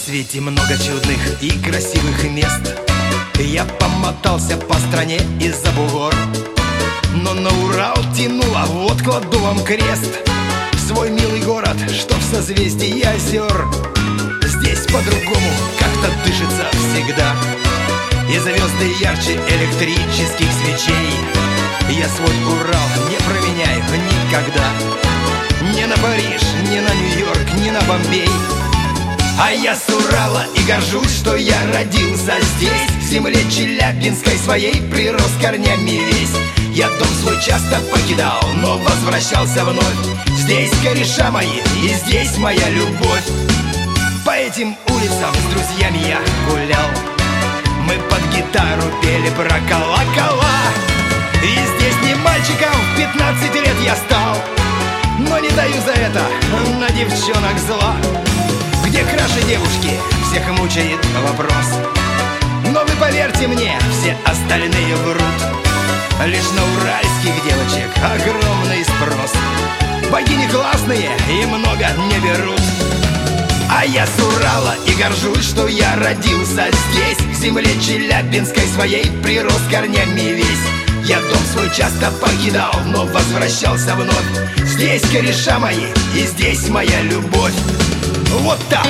свете много чудных и красивых мест. Я помотался по стране из-за бугор, но на Урал тянула, вот кладу вам крест. Свой милый город, что в созвездии озер. Здесь по-другому как-то дышится всегда, и звезды ярче электрических свечей. Я свой Урал не променяю никогда, ни на Париж, ни на Нью-Йорк, ни на Бомбей. А я с Урала и горжусь, что я родился здесь, в земле Челябинской своей прирос корнями весь. Я дом свой часто покидал, но возвращался вновь. Здесь кореша мои, и здесь моя любовь. По этим улицам с друзьями я гулял, мы под гитару пели про колокола. И здесь не мальчиком в 15 лет я стал, но не даю за это на девчонок зла. Где краше девушки, всех мучает вопрос, но вы поверьте мне, все остальные врут. Лишь на уральских девочек огромный спрос, богини классные и много не берут. А я с Урала и горжусь, что я родился здесь, в земле Челябинской своей прирос корнями весь. Я дом свой часто покидал, но возвращался вновь. Здесь кореша мои, и здесь моя любовь. Вот так!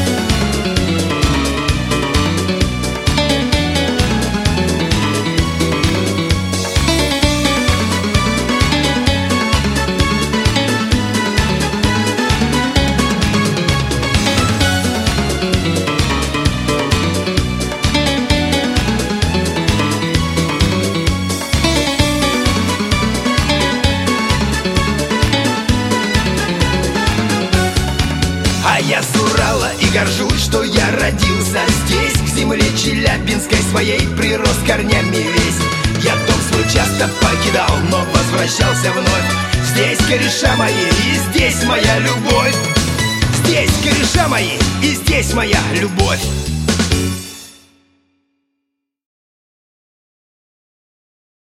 А я с Урала и горжусь, что я родился здесь, в земле Челябинской своей прирос корнями весь. Я дом свой часто покидал, но возвращался вновь. Здесь кореша мои, и здесь моя любовь. Здесь кореша мои, и здесь моя любовь.